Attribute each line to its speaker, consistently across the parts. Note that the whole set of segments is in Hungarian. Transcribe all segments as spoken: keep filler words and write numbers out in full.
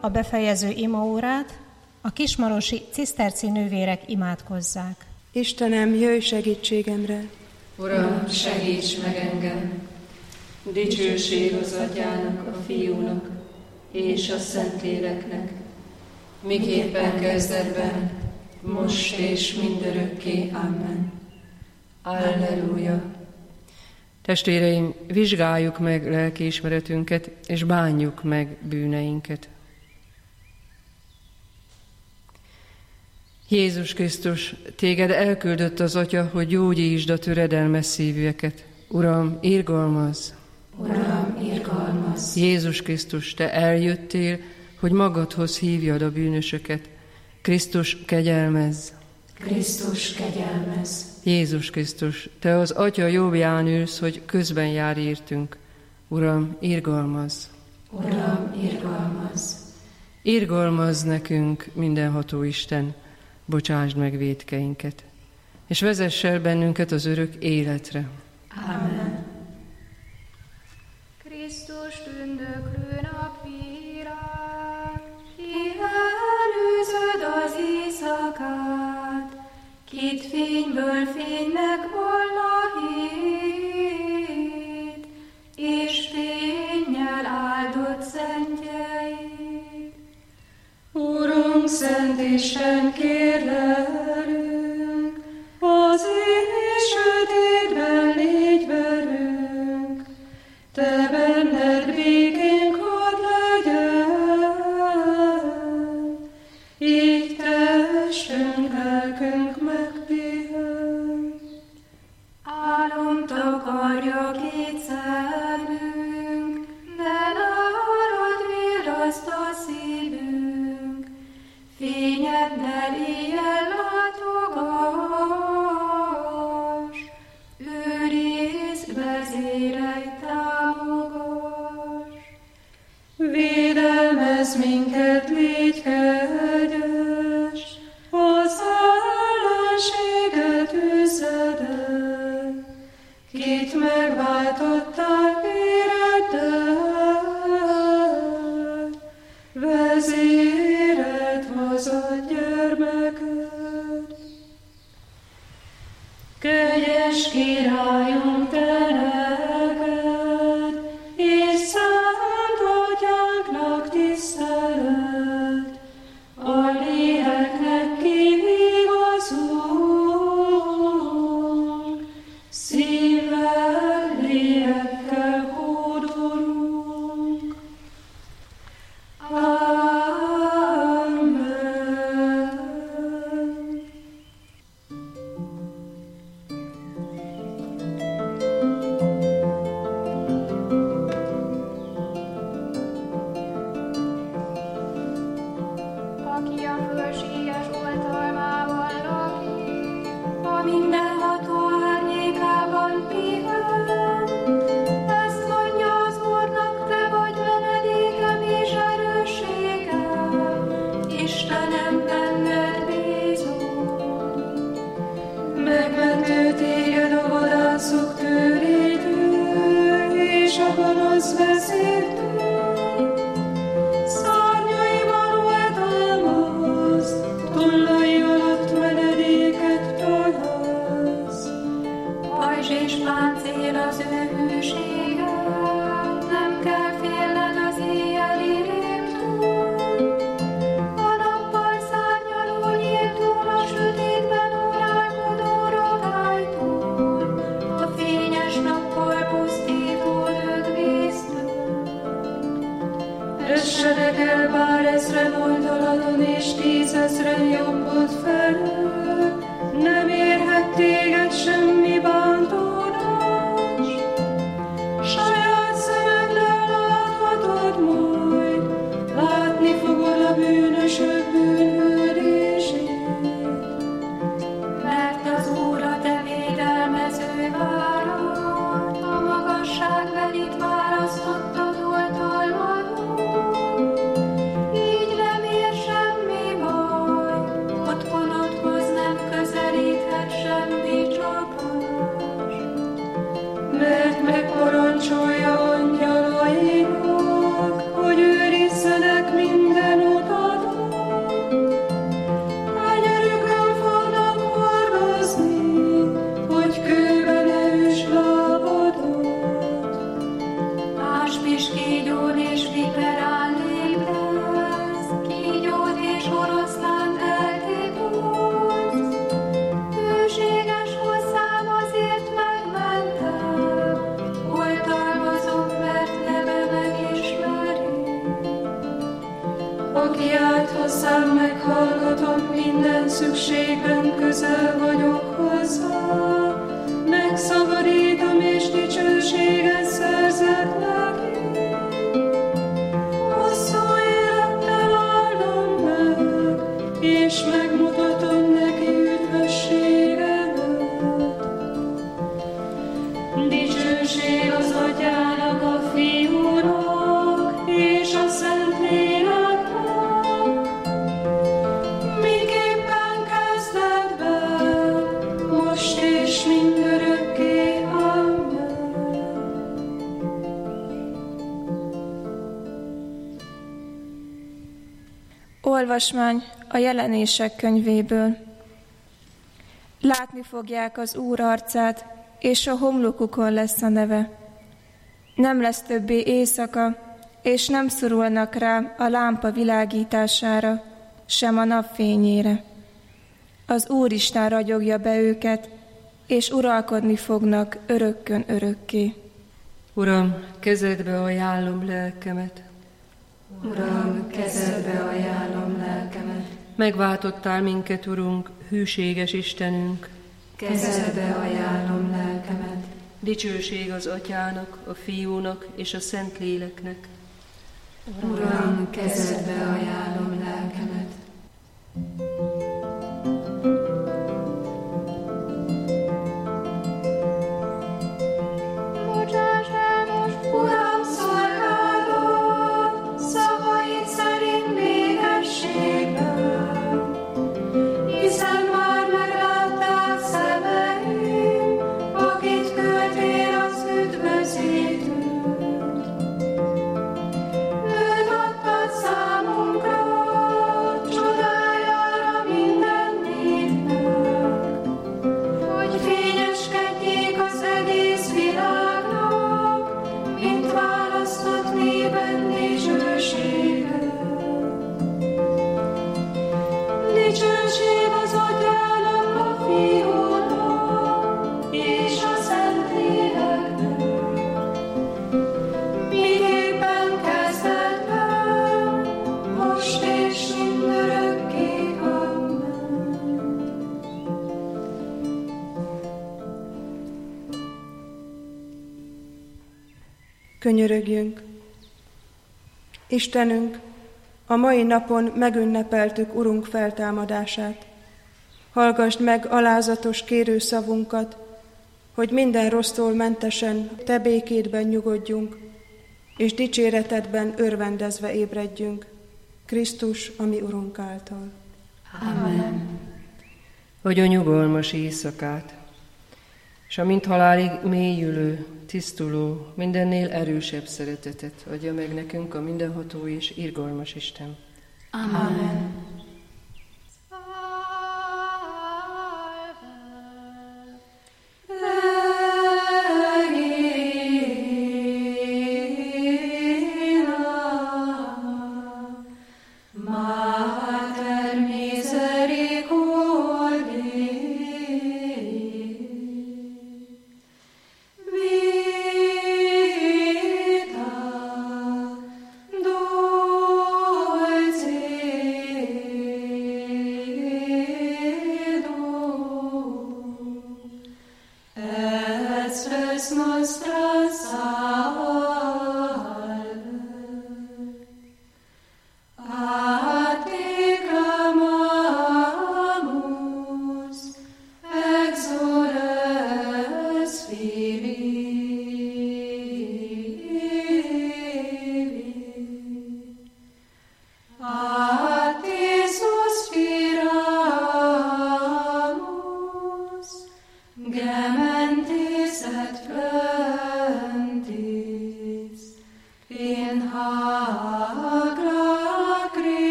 Speaker 1: a befejező imaórát a kismarosi ciszterci nővérek imádkozzák.
Speaker 2: Istenem, jöjj segítségemre!
Speaker 3: Uram, segíts meg engem! Dicsőség az Atyának, a Fiúnak és a Szentléleknek, miképpen kezdetben, most és mindörökké. Amen. Alleluja!
Speaker 4: Testvéreim, vizsgáljuk meg lelkiismeretünket, és bánjuk meg bűneinket. Jézus Krisztus, téged elküldött az Atya, hogy gyógyítsd a töredelmes szívűeket. Uram, irgalmazz!
Speaker 3: Uram, irgalmazz!
Speaker 4: Jézus Krisztus, te eljöttél, hogy magadhoz hívjad a bűnösöket. Krisztus, kegyelmezz!
Speaker 3: Krisztus, kegyelmezz!
Speaker 4: Jézus Krisztus, te az Atya jobbján ülsz, hogy közben jár értünk. Uram, irgalmazz!
Speaker 3: Uram, irgalmazz!
Speaker 4: Irgalmazz nekünk, mindenható Isten, bocsásd meg vétkeinket, és vezess el bennünket az örök életre.
Speaker 3: Amen.
Speaker 5: Krisztus tündöklő napvilág, ki előzöd az éjszakát, kit fényből fénynek volna hét, és fénnyel áldott szentjeid.
Speaker 3: Urunk, Szent Isten, kérlelünk, az éj sötétben légy velünk, te benned békénk hadd legyen, így testünk, lelkünk megpihen.
Speaker 5: Álom takarja két szemünk, de nálad virraszt a szívünk, fényeddel éjjel látogass, őrizd, vezérelj, támogass.
Speaker 3: Védelmezz minket, légy kegyes, az ellenséget üzzed el, kit megváltottál véreddel, vezéreld haza gyermeked. Kegyes Királyunk, te neked, és Szent Atyánknak tisztelet, a léleknek kivigazunk, szívvel, lélekkel hódolunk. Amen.
Speaker 5: Aki a fölséges oltalmában lakik, a mindenható árnyékában pihen. Ezt mondja az Úrnak, te vagy menedékem és erősségem, Istenem, benned bízom.
Speaker 3: Megmentő téged a vadászok törétől, és a gonosz vezértől. Szárnyaival oltalmaz, tollai alatt menedéket találsz.
Speaker 5: Pajzs és páncél az ő hűsége, nem kell félned az éjjeli rémtől. A nappal szárnyaló nyíltól, a sötétben órálkodó rogálytól, a fényes nappal pusztító dögvésztől.
Speaker 3: Essenek el bár ezren oldaladon, és tízezren jobbod felől, nem érhet téged semmi bántódás. Saját szemeddel láthatod majd, látni fogod a bűnösök bűnhődését.
Speaker 5: Mert az Úr a te védelmező várad, a magasságbelit választottad oltalmadon. Így nem ér semmi baj, otthonodhoz nem közelíthet semmi csapás.
Speaker 3: aki állt hozzám, meghallgatom, minden szükségben közel vagyok hozzá. Megszabadítom és dicsőséget szerzek neki. Hosszú élettel áldom meg, és megmutatom neki üdvösségemet. Dicsőség az Atyának, a Fiúnak és a Szentléleknek, miképpen kezdetben, most és mindörökké. Amen.
Speaker 6: Olvasmány a Jelenések könyvéből. Látni fogják az Úr arcát, és a homlokukon lesz a neve. Nem lesz többé éjszaka, és nem szorulnak rá a lámpa világítására, sem a napfényére. Az Úristen ragyogja be őket, és uralkodni fognak örökkön örökké.
Speaker 4: Uram, kezedbe ajánlom lelkemet.
Speaker 3: Uram, kezedbe ajánlom lelkemet.
Speaker 4: Megváltottál minket, Urunk, hűséges Istenünk.
Speaker 3: Kezedbe ajánlom lelkemet.
Speaker 4: Dicsőség az Atyának, a Fiúnak és a Szentléleknek.
Speaker 3: Uram, kezedbe ajánlom lelkemet.
Speaker 5: Bocsáss el most, Uram, szolgálatot, szavaid szerint békességben, hiszen már meglátták szemeim, akit küldtél az üdvözítőt. Őt adtad számunkra, csodájára minden népnek, hogy fényeskedjék az egész világnak, mint választott népen dicsősége. Dicsőség az Atyának, a Fiúnak és a Szentléleknek, miképpen kezdetben, most és mindörökké. Amen.
Speaker 2: Könyörögjünk! Istenünk, a mai napon megünnepeltük Urunk feltámadását. Hallgasd meg alázatos kérőszavunkat, hogy minden rossztól mentesen Te békédben nyugodjunk, és dicséretedben örvendezve ébredjünk, Krisztus, a mi Urunk által.
Speaker 3: Amen.
Speaker 4: Adj a nyugalmas éjszakát, és a mint halálig mélyülő, tisztuló, mindennél erősebb szeretetet adja meg nekünk a mindenható és irgalmas Isten.
Speaker 3: Amen. Mater misericordiae, vita dulcis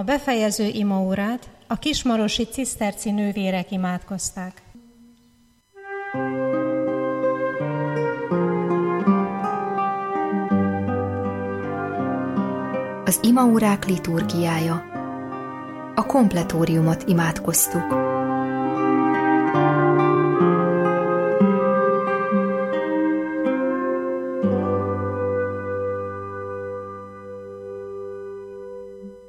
Speaker 1: A befejező imaórát a kismarosi ciszterci nővérek imádkozták.
Speaker 7: Az imaórák liturgiája. A kompletóriumot imádkoztuk.